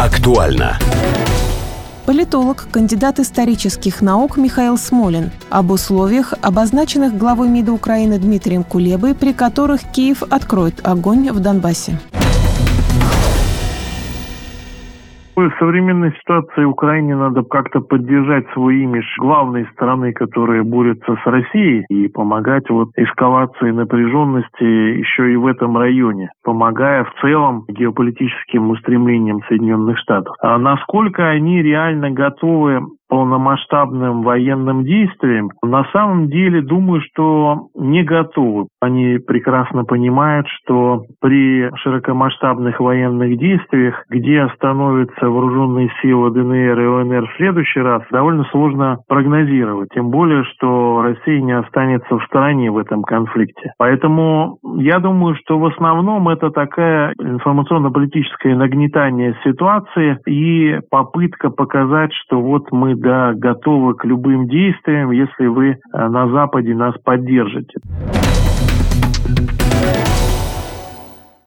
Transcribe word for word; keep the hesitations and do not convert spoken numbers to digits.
Актуально. Политолог, кандидат исторических наук Михаил Смолин об условиях, обозначенных главой МИДа Украины Дмитрием Кулебой, при которых Киев откроет огонь в Донбассе. В современной ситуации Украине надо как-то поддержать свой имидж главной страны, которая борется с Россией, и помогать вот эскалации напряженности еще и в этом районе, помогая в целом геополитическим устремлениям Соединенных Штатов. А насколько они реально готовы полномасштабным военным действиям, на самом деле думаю, что не готовы. Они прекрасно понимают, что при широкомасштабных военных действиях, где остановятся вооруженные силы ДНР и ЛНР в следующий раз, довольно сложно прогнозировать. Тем более, что Россия не останется в стороне в этом конфликте. Поэтому я думаю, что в основном это такая информационно-политическое нагнетание ситуации и попытка показать, что вот мы да, готовы к любым действиям, если вы на Западе нас поддержите.